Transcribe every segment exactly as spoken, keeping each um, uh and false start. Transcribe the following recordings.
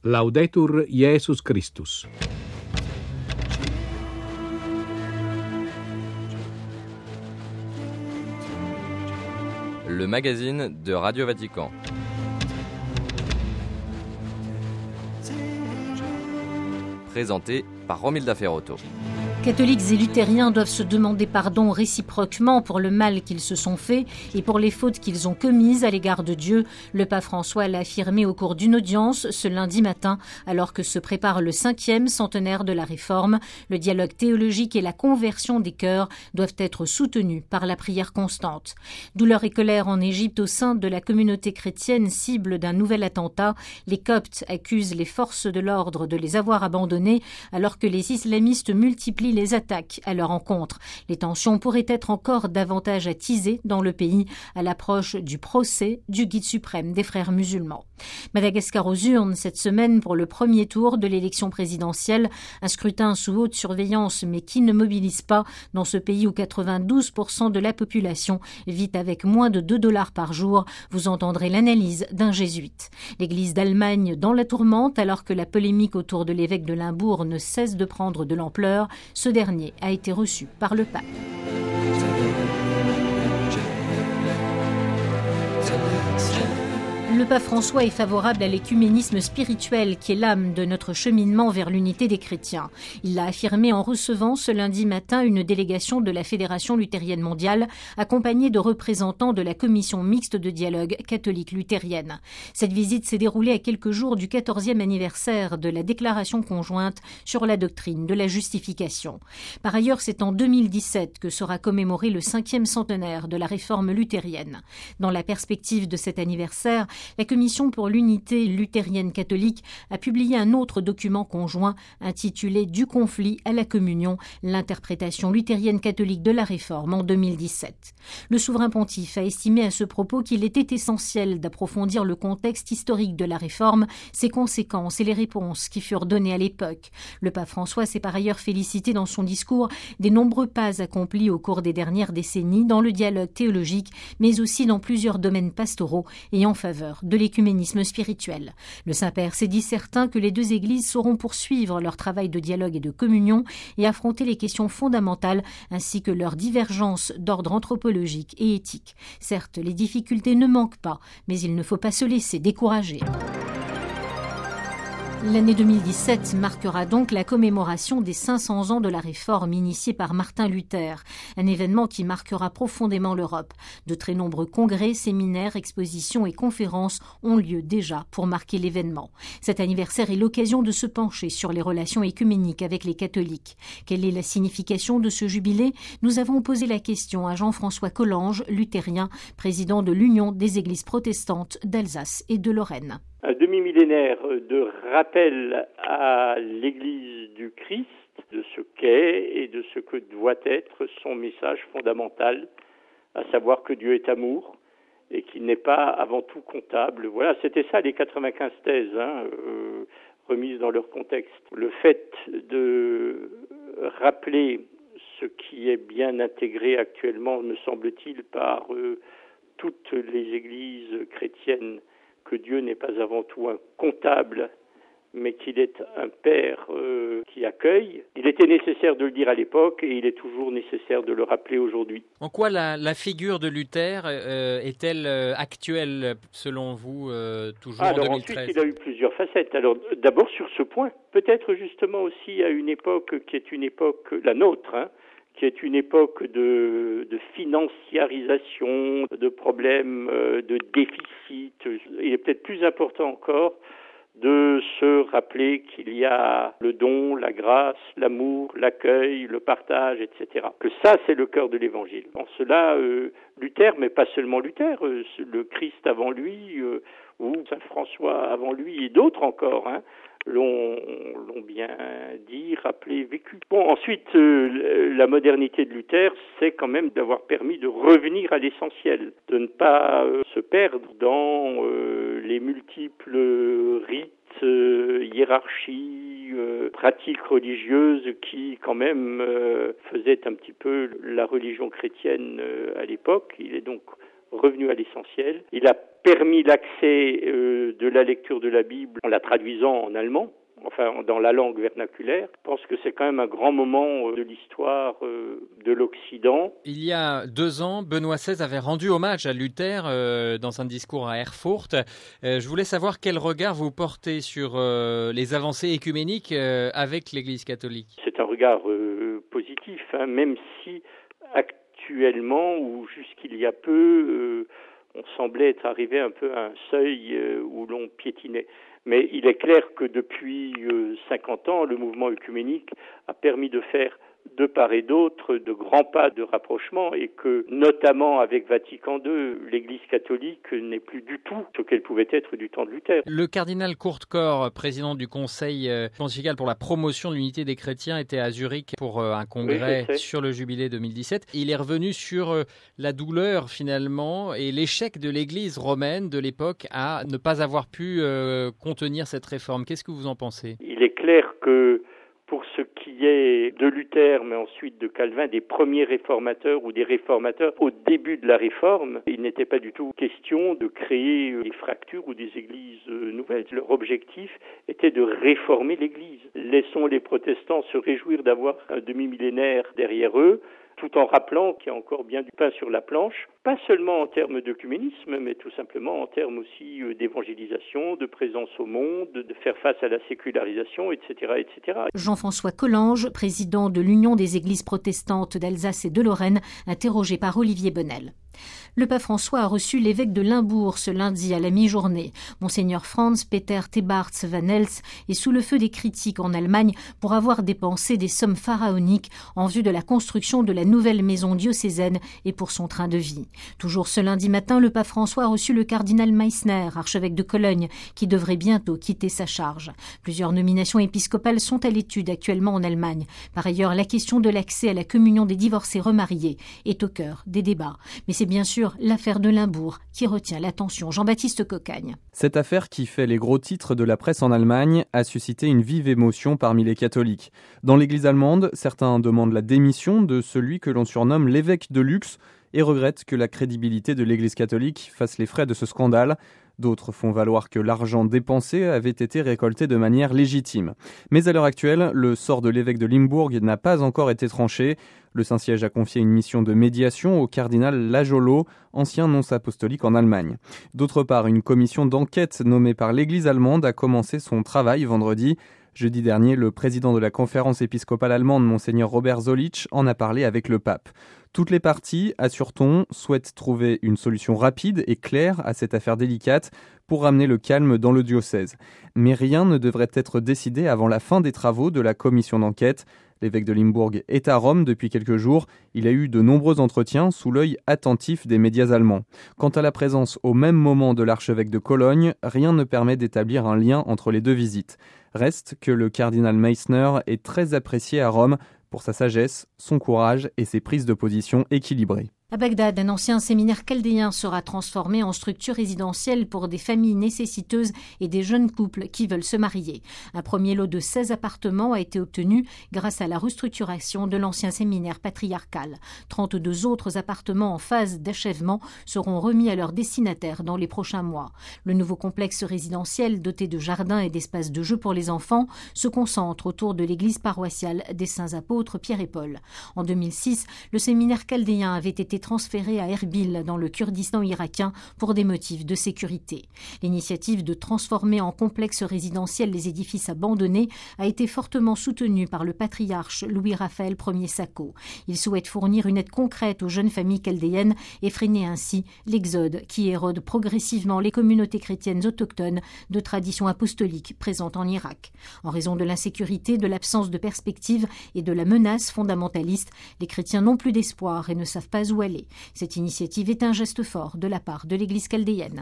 Laudetur Jesus Christus. Le magazine de Radio Vatican. Présenté par Romilda Ferrotto. Catholiques et luthériens doivent se demander pardon réciproquement pour le mal qu'ils se sont fait et pour les fautes qu'ils ont commises à l'égard de Dieu. Le pape François l'a affirmé au cours d'une audience ce lundi matin, alors que se prépare le cinquième centenaire de la Réforme. Le dialogue théologique et la conversion des cœurs doivent être soutenus par la prière constante. Douleur et colère en Égypte au sein de la communauté chrétienne cible d'un nouvel attentat. Les Coptes accusent les forces de l'ordre de les avoir abandonnés alors que les islamistes multiplient les attaques à leur encontre. Les tensions pourraient être encore davantage attisées dans le pays à l'approche du procès du guide suprême des frères musulmans. Madagascar aux urnes cette semaine pour le premier tour de l'élection présidentielle, un scrutin sous haute surveillance mais qui ne mobilise pas dans ce pays où quatre-vingt-douze pour cent de la population vit avec moins de deux dollars par jour. Vous entendrez l'analyse d'un jésuite. L'Église d'Allemagne dans la tourmente alors que la polémique autour de l'évêque de Limbourg ne cesse de prendre de l'ampleur. Ce dernier a été reçu par le pape. Le pape François est favorable à l'écuménisme spirituel qui est l'âme de notre cheminement vers l'unité des chrétiens. Il l'a affirmé en recevant ce lundi matin une délégation de la Fédération luthérienne mondiale accompagnée de représentants de la commission mixte de dialogue catholique-luthérienne. Cette visite s'est déroulée à quelques jours du quatorzième anniversaire de la déclaration conjointe sur la doctrine de la justification. Par ailleurs, c'est en deux mille dix-sept que sera commémoré le cinquième centenaire de la réforme luthérienne. Dans la perspective de cet anniversaire, la Commission pour l'unité luthérienne catholique a publié un autre document conjoint intitulé « Du conflit à la communion, l'interprétation luthérienne catholique de la Réforme en deux mille dix-sept ». Le souverain pontife a estimé à ce propos qu'il était essentiel d'approfondir le contexte historique de la Réforme, ses conséquences et les réponses qui furent données à l'époque. Le pape François s'est par ailleurs félicité dans son discours des nombreux pas accomplis au cours des dernières décennies dans le dialogue théologique, mais aussi dans plusieurs domaines pastoraux et en faveur de l'écuménisme spirituel. Le Saint-Père s'est dit certain que les deux églises sauront poursuivre leur travail de dialogue et de communion et affronter les questions fondamentales ainsi que leurs divergences d'ordre anthropologique et éthique. Certes, les difficultés ne manquent pas, mais il ne faut pas se laisser décourager. L'année deux mille dix-sept marquera donc la commémoration des cinq cents ans de la Réforme initiée par Martin Luther, un événement qui marquera profondément l'Europe. De très nombreux congrès, séminaires, expositions et conférences ont lieu déjà pour marquer l'événement. Cet anniversaire est l'occasion de se pencher sur les relations écuméniques avec les catholiques. Quelle est la signification de ce jubilé ? Nous avons posé la question à Jean-François Collange, luthérien, président de l'Union des Églises protestantes d'Alsace et de Lorraine. Un demi-millénaire de rappel à l'Église du Christ, de ce qu'est et de ce que doit être son message fondamental, à savoir que Dieu est amour et qu'il n'est pas avant tout comptable. Voilà, c'était ça les quatre-vingt-quinze thèses, hein, euh, remises dans leur contexte. Le fait de rappeler ce qui est bien intégré actuellement, me semble-t-il, par euh, toutes les églises chrétiennes, que Dieu n'est pas avant tout un comptable, mais qu'il est un Père euh, qui accueille. Il était nécessaire de le dire à l'époque et il est toujours nécessaire de le rappeler aujourd'hui. En quoi la, la figure de Luther euh, est-elle euh, actuelle, selon vous, euh, toujours Alors, en deux mille treize ? Ensuite, il a eu plusieurs facettes. Alors, d'abord sur ce point, peut-être justement aussi à une époque qui est une époque, la nôtre, hein, qui est une époque de, de financiarisation, de problèmes, de déficit. Il est peut-être plus important encore de se rappeler qu'il y a le don, la grâce, l'amour, l'accueil, le partage, et cetera. Que ça, c'est le cœur de l'Évangile. En cela, euh, Luther, mais pas seulement Luther, euh, le Christ avant lui, euh, ou Saint François avant lui, et d'autres encore, hein, l'ont, l'ont bien dit, rappelé, vécu. Bon, ensuite, euh, la modernité de Luther, c'est quand même d'avoir permis de revenir à l'essentiel, de ne pas euh, se perdre dans euh, les multiples rites, euh, hiérarchies, euh, pratiques religieuses qui, quand même, euh, faisaient un petit peu la religion chrétienne euh, à l'époque. Il est donc revenu à l'essentiel. Il a permis l'accès euh, de la lecture de la Bible en la traduisant en allemand, enfin dans la langue vernaculaire. Je pense que c'est quand même un grand moment de l'histoire de l'Occident. Il y a deux ans, Benoît seize avait rendu hommage à Luther euh, dans un discours à Erfurt. Euh, je voulais savoir quel regard vous portez sur euh, les avancées écuméniques euh, avec l'Église catholique. C'est un regard euh, positif, hein, même si actuellement, ou jusqu'il y a peu, euh, on semblait être arrivé un peu à un seuil euh, où l'on piétinait. Mais il est clair que depuis cinquante ans, le mouvement œcuménique a permis de faire de part et d'autre de grands pas de rapprochement et que, notamment avec Vatican deux, l'Église catholique n'est plus du tout ce qu'elle pouvait être du temps de Luther. Le cardinal Courtcor, président du Conseil pontifical pour la promotion de l'unité des chrétiens, était à Zurich pour un congrès oui, sur le jubilé deux mille dix-sept. Il est revenu sur la douleur finalement et l'échec de l'Église romaine de l'époque à ne pas avoir pu euh, contenir cette réforme. Qu'est-ce que vous en pensez ? Il est clair que pour ce qui est de Luther, mais ensuite de Calvin, des premiers réformateurs ou des réformateurs au début de la réforme, il n'était pas du tout question de créer des fractures ou des églises nouvelles. Leur objectif était de réformer l'Église. Laissons les protestants se réjouir d'avoir un demi-millénaire derrière eux, tout en rappelant qu'il y a encore bien du pain sur la planche, pas seulement en termes d'œcuménisme, mais tout simplement en termes aussi d'évangélisation, de présence au monde, de faire face à la sécularisation, et cetera, et cetera. Jean-François Collange, président de l'Union des Églises protestantes d'Alsace et de Lorraine, interrogé par Olivier Bonnel. Le pape François a reçu l'évêque de Limbourg ce lundi à la mi-journée. Monseigneur Franz Peter Thebarts van Elst est sous le feu des critiques en Allemagne pour avoir dépensé des sommes pharaoniques en vue de la construction de la nouvelle maison diocésaine et pour son train de vie. Toujours ce lundi matin, le pape François a reçu le cardinal Meissner, archevêque de Cologne, qui devrait bientôt quitter sa charge. Plusieurs nominations épiscopales sont à l'étude actuellement en Allemagne. Par ailleurs, la question de l'accès à la communion des divorcés remariés est au cœur des débats. Mais c'est bien sûr l'affaire de Limbourg qui retient l'attention. Jean-Baptiste Cocagne. Cette affaire qui fait les gros titres de la presse en Allemagne a suscité une vive émotion parmi les catholiques. Dans l'église allemande, certains demandent la démission de celui que l'on surnomme l'évêque de luxe et regrettent que la crédibilité de l'église catholique fasse les frais de ce scandale. D'autres font valoir que l'argent dépensé avait été récolté de manière légitime. Mais à l'heure actuelle, le sort de l'évêque de Limbourg n'a pas encore été tranché. Le Saint-Siège a confié une mission de médiation au cardinal Lajolo, ancien nonce apostolique en Allemagne. D'autre part, une commission d'enquête nommée par l'Église allemande a commencé son travail vendredi. Jeudi dernier, le président de la conférence épiscopale allemande, Monseigneur Robert Zollitsch, en a parlé avec le pape. Toutes les parties, assure-t-on, souhaitent trouver une solution rapide et claire à cette affaire délicate pour ramener le calme dans le diocèse. Mais rien ne devrait être décidé avant la fin des travaux de la commission d'enquête. L'évêque de Limbourg est à Rome depuis quelques jours. Il a eu de nombreux entretiens sous l'œil attentif des médias allemands. Quant à la présence au même moment de l'archevêque de Cologne, rien ne permet d'établir un lien entre les deux visites. Reste que le cardinal Meissner est très apprécié à Rome pour sa sagesse, son courage et ses prises de position équilibrées. À Bagdad, un ancien séminaire chaldéen sera transformé en structure résidentielle pour des familles nécessiteuses et des jeunes couples qui veulent se marier. Un premier lot de seize appartements a été obtenu grâce à la restructuration de l'ancien séminaire patriarcal. trente-deux autres appartements en phase d'achèvement seront remis à leurs destinataires dans les prochains mois. Le nouveau complexe résidentiel, doté de jardins et d'espaces de jeux pour les enfants, se concentre autour de l'église paroissiale des Saints Apôtres Pierre et Paul. En deux mille six, le séminaire chaldéen avait été transféré à Erbil dans le Kurdistan irakien pour des motifs de sécurité. L'initiative de transformer en complexe résidentiel les édifices abandonnés a été fortement soutenue par le patriarche Louis-Raphaël Ier Sacco. Il souhaite fournir une aide concrète aux jeunes familles chaldéennes et freiner ainsi l'exode qui érode progressivement les communautés chrétiennes autochtones de tradition apostolique présentes en Irak. En raison de l'insécurité, de l'absence de perspective et de la menace fondamentaliste, les chrétiens n'ont plus d'espoir et ne savent pas où aller. Cette initiative est un geste fort de la part de l'Église chaldéenne.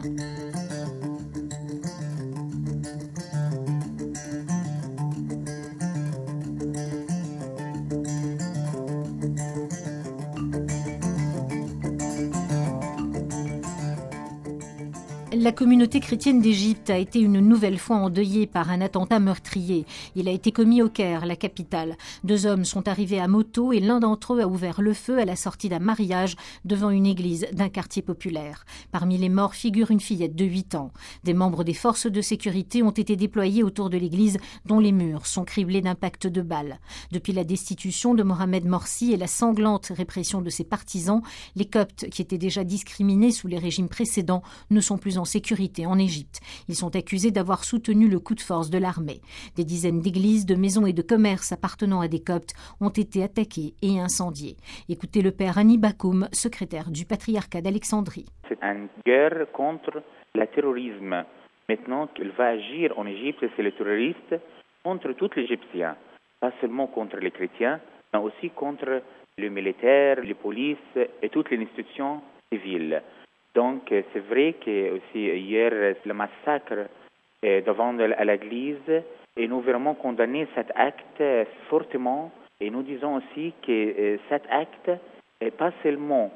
La communauté chrétienne d'Égypte a été une nouvelle fois endeuillée par un attentat meurtrier. Il a été commis au Caire, la capitale. Deux hommes sont arrivés à moto et l'un d'entre eux a ouvert le feu à la sortie d'un mariage devant une église d'un quartier populaire. Parmi les morts figure une fillette de huit ans. Des membres des forces de sécurité ont été déployés autour de l'église dont les murs sont criblés d'impacts de balles. Depuis la destitution de Mohamed Morsi et la sanglante répression de ses partisans, les Coptes, qui étaient déjà discriminés sous les régimes précédents, ne sont plus en sécurité en Égypte. Ils sont accusés d'avoir soutenu le coup de force de l'armée. Des dizaines d'églises, de maisons et de commerces appartenant à des Coptes ont été attaqués et incendiés. Écoutez le père Hani Bakoum, secrétaire du patriarcat d'Alexandrie. C'est une guerre contre le terrorisme. Maintenant qu'il va agir en Égypte, c'est le terroriste contre tous les Égyptiens, pas seulement contre les chrétiens, mais aussi contre les militaires, les polices et toutes les institutions civiles. Donc, c'est vrai que aussi hier, le massacre devant l'église, et nous vraiment condamné cet acte fortement. Et nous disons aussi que cet acte n'est pas seulement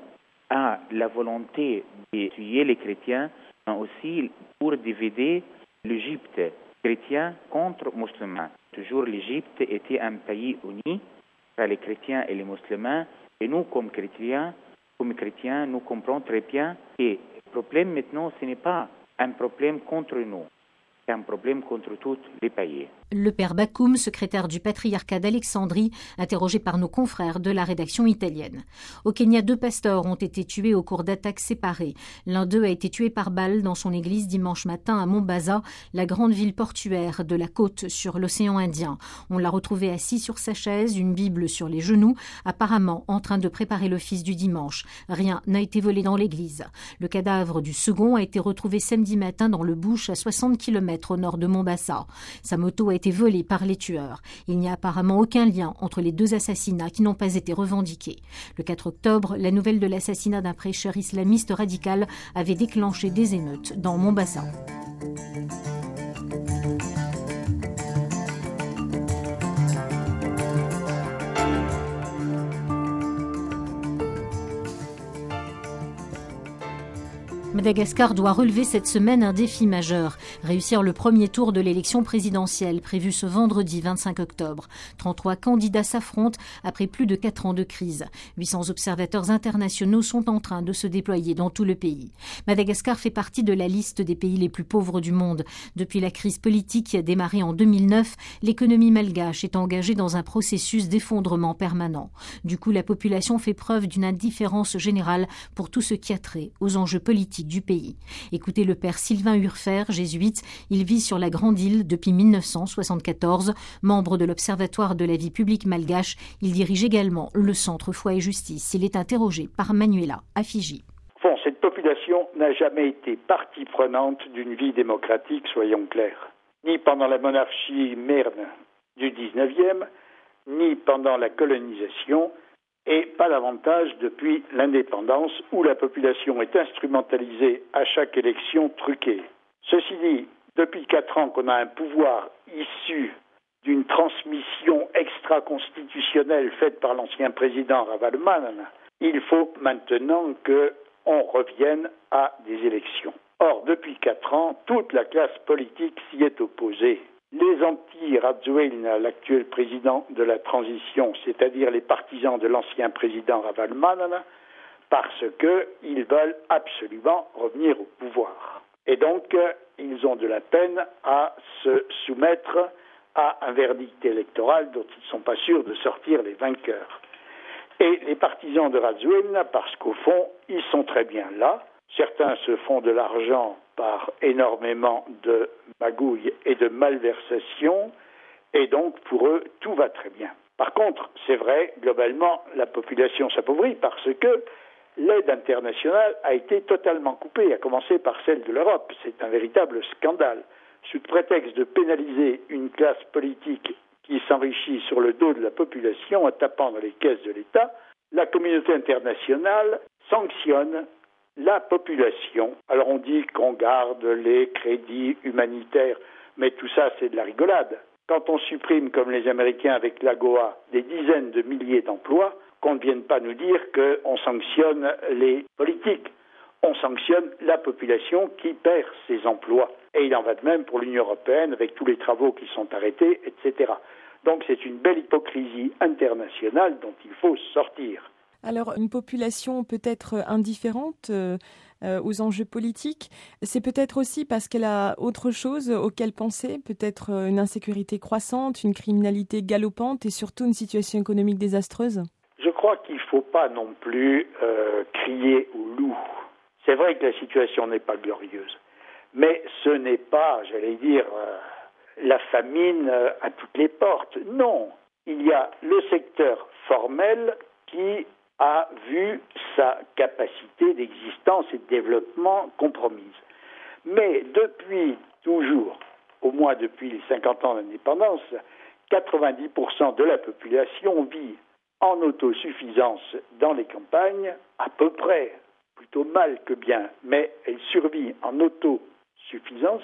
à la volonté de tuer les chrétiens, mais aussi pour diviser l'Égypte, chrétiens contre musulmans. Toujours l'Égypte était un pays uni par les chrétiens et les musulmans, et nous, comme chrétiens, comme chrétiens, nous comprenons très bien que le problème maintenant, ce n'est pas un problème contre nous, c'est un problème contre tous les pays. Le père Bakoum, secrétaire du patriarcat d'Alexandrie, interrogé par nos confrères de la rédaction italienne. Au Kenya, deux pasteurs ont été tués au cours d'attaques séparées. L'un d'eux a été tué par balle dans son église dimanche matin à Mombasa, la grande ville portuaire de la côte sur l'océan Indien. On l'a retrouvé assis sur sa chaise, une Bible sur les genoux, apparemment en train de préparer l'office du dimanche. Rien n'a été volé dans l'église. Le cadavre du second a été retrouvé samedi matin dans le bush à soixante kilomètres au nord de Mombasa. Sa moto a été volée par les tueurs. Il n'y a apparemment aucun lien entre les deux assassinats qui n'ont pas été revendiqués. Le quatre octobre, la nouvelle de l'assassinat d'un prêcheur islamiste radical avait déclenché des émeutes dans Mombasa. Madagascar doit relever cette semaine un défi majeur, réussir le premier tour de l'élection présidentielle prévue ce vendredi vingt-cinq octobre. trente-trois candidats s'affrontent après plus de quatre ans de crise. huit cents observateurs internationaux sont en train de se déployer dans tout le pays. Madagascar fait partie de la liste des pays les plus pauvres du monde. Depuis la crise politique qui a démarré en deux mille neuf, l'économie malgache est engagée dans un processus d'effondrement permanent. Du coup, la population fait preuve d'une indifférence générale pour tout ce qui a trait aux enjeux politiques du pays. Écoutez le père Sylvain Urfer, jésuite. Il vit sur la Grande Île depuis mille neuf cent soixante-quatorze. Membre de l'Observatoire de la vie publique malgache, il dirige également le Centre Foi et Justice. Il est interrogé par Manuela à Fiji. Bon, cette population n'a jamais été partie prenante d'une vie démocratique, soyons clairs. Ni pendant la monarchie merne du dix-neuvième, ni pendant la colonisation, et pas davantage depuis l'indépendance où la population est instrumentalisée à chaque élection truquée. Ceci dit, depuis quatre ans qu'on a un pouvoir issu d'une transmission extra-constitutionnelle faite par l'ancien président Ravalomanana, il faut maintenant qu'on revienne à des élections. Or, depuis quatre ans, toute la classe politique s'y est opposée. Les anti-Radjoelina, l'actuel président de la transition, c'est-à-dire les partisans de l'ancien président Ravalomanana, parce qu'ils veulent absolument revenir au pouvoir. Et donc, ils ont de la peine à se soumettre à un verdict électoral dont ils ne sont pas sûrs de sortir les vainqueurs. Et les partisans de Radjoelina, parce qu'au fond, ils sont très bien là. Certains se font de l'argent par énormément de magouilles et de malversations, et donc pour eux, tout va très bien. Par contre, c'est vrai, globalement, la population s'appauvrit parce que l'aide internationale a été totalement coupée, à commencer par celle de l'Europe. C'est un véritable scandale. Sous prétexte de pénaliser une classe politique qui s'enrichit sur le dos de la population en tapant dans les caisses de l'État, la communauté internationale sanctionne la population. Alors on dit qu'on garde les crédits humanitaires, mais tout ça c'est de la rigolade. Quand on supprime, comme les Américains avec l'AGOA, des dizaines de milliers d'emplois, qu'on ne vienne pas nous dire qu'on sanctionne les politiques. on sanctionne la population qui perd ses emplois. Et il en va de même pour l'Union européenne avec tous les travaux qui sont arrêtés, et cetera. Donc c'est une belle hypocrisie internationale dont il faut sortir. Alors une population peut-être indifférente euh, euh, aux enjeux politiques, c'est peut-être aussi parce qu'elle a autre chose auquel penser, peut-être une insécurité croissante, une criminalité galopante et surtout une situation économique désastreuse. Je crois qu'il ne faut pas non plus euh, crier au loup. C'est vrai que la situation n'est pas glorieuse, mais ce n'est pas, j'allais dire, euh, la famine euh, à toutes les portes. Non, il y a le secteur formel qui a vu sa capacité d'existence et de développement compromise. Mais depuis toujours, au moins depuis les cinquante ans d'indépendance, quatre-vingt-dix pour cent de la population vit en autosuffisance dans les campagnes, à peu près, plutôt mal que bien, mais elle survit en autosuffisance,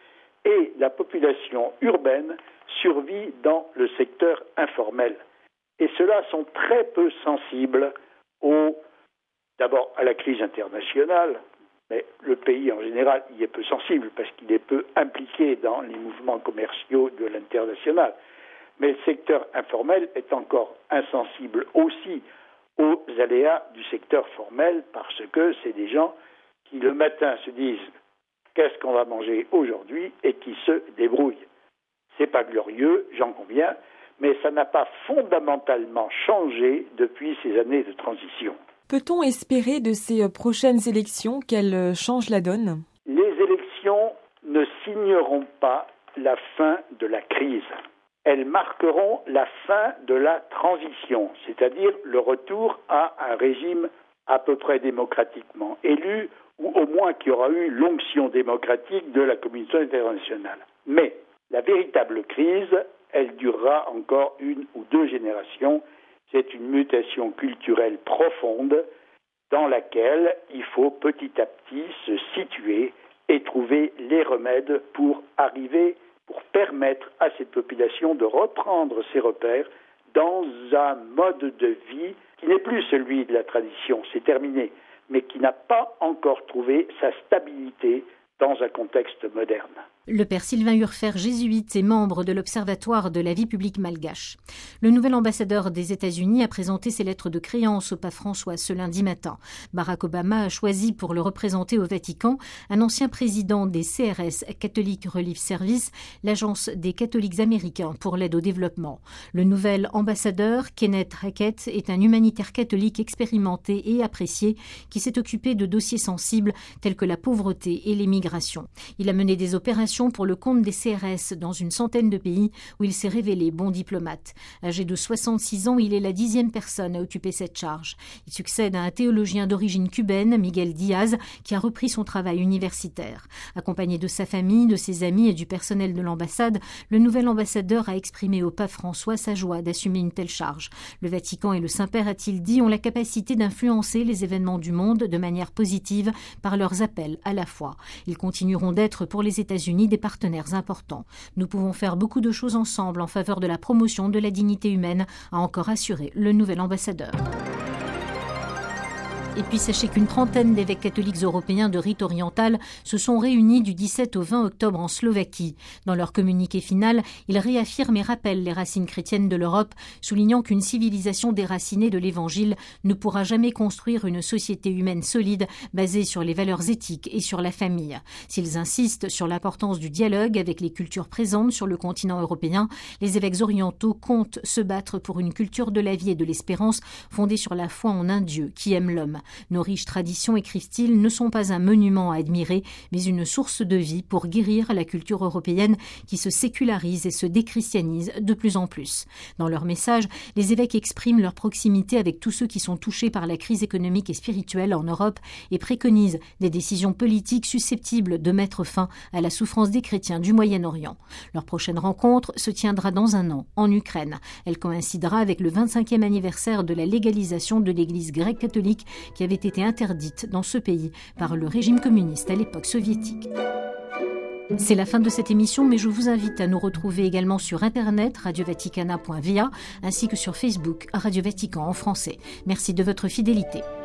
et la population urbaine survit dans le secteur informel. Et ceux-là sont très peu sensibles au, d'abord à la crise internationale, mais le pays en général y est peu sensible parce qu'il est peu impliqué dans les mouvements commerciaux de l'international. Mais le secteur informel est encore insensible aussi aux aléas du secteur formel parce que c'est des gens qui le matin se disent qu'est-ce qu'on va manger aujourd'hui et qui se débrouillent. C'est pas glorieux, j'en conviens, mais ça n'a pas fondamentalement changé depuis ces années de transition. Peut-on espérer de ces prochaines élections qu'elles changent la donne ? Les élections ne signeront pas la fin de la crise. Elles marqueront la fin de la transition, c'est-à-dire le retour à un régime à peu près démocratiquement élu, ou au moins qui aura eu l'onction démocratique de la communauté internationale. Mais la véritable crise, elle durera encore une ou deux générations. C'est une mutation culturelle profonde dans laquelle il faut petit à petit se situer et trouver les remèdes pour arriver, pour permettre à cette population de reprendre ses repères dans un mode de vie qui n'est plus celui de la tradition, c'est terminé, mais qui n'a pas encore trouvé sa stabilité dans un contexte moderne. Le père Sylvain Urfer, jésuite et membre de l'Observatoire de la vie publique malgache. Le nouvel ambassadeur des États-Unis a présenté ses lettres de créance au pape François ce lundi matin. Barack Obama a choisi pour le représenter au Vatican un ancien président des C R S, Catholic Relief Service, l'agence des catholiques américains pour l'aide au développement. Le nouvel ambassadeur, Kenneth Hackett, est un humanitaire catholique expérimenté et apprécié qui s'est occupé de dossiers sensibles tels que la pauvreté et l'émigration. Il a mené des opérations pour le compte des C R S dans une centaine de pays où il s'est révélé bon diplomate. Âgé de soixante-six ans, il est la dixième personne à occuper cette charge. Il succède à un théologien d'origine cubaine, Miguel Diaz, qui a repris son travail universitaire. Accompagné de sa famille, de ses amis et du personnel de l'ambassade, le nouvel ambassadeur a exprimé au pape François sa joie d'assumer une telle charge. Le Vatican et le Saint-Père, a-t-il dit, ont la capacité d'influencer les événements du monde de manière positive par leurs appels à la foi. Ils continueront d'être pour les États-Unis des partenaires importants. Nous pouvons faire beaucoup de choses ensemble en faveur de la promotion de la dignité humaine, a encore assuré le nouvel ambassadeur. Et puis sachez qu'une trentaine d'évêques catholiques européens de rite oriental se sont réunis du dix-sept au vingt octobre en Slovaquie. Dans leur communiqué final, ils réaffirment et rappellent les racines chrétiennes de l'Europe, soulignant qu'une civilisation déracinée de l'Évangile ne pourra jamais construire une société humaine solide basée sur les valeurs éthiques et sur la famille. S'ils insistent sur l'importance du dialogue avec les cultures présentes sur le continent européen, les évêques orientaux comptent se battre pour une culture de la vie et de l'espérance fondée sur la foi en un Dieu qui aime l'homme. Nos riches traditions, écrivent-ils, ne sont pas un monument à admirer, mais une source de vie pour guérir la culture européenne qui se sécularise et se déchristianise de plus en plus. Dans leur message, les évêques expriment leur proximité avec tous ceux qui sont touchés par la crise économique et spirituelle en Europe et préconisent des décisions politiques susceptibles de mettre fin à la souffrance des chrétiens du Moyen-Orient. Leur prochaine rencontre se tiendra dans un an, en Ukraine. Elle coïncidera avec le vingt-cinquième anniversaire de la légalisation de l'Église grecque catholique qui avait été interdite dans ce pays par le régime communiste à l'époque soviétique. C'est la fin de cette émission, mais je vous invite à nous retrouver également sur internet radio vaticana point v a ainsi que sur Facebook Radio Vatican en français. Merci de votre fidélité.